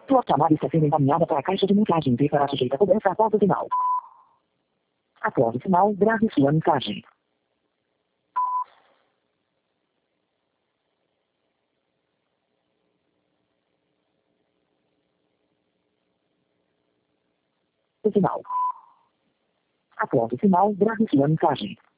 Sua chamada está sendo encaminhada para a caixa de mensagens e será sujeita a cobrança após o sinal. Após o sinal, grave sua mensagem. O sinal. Após o sinal, grave sua mensagem.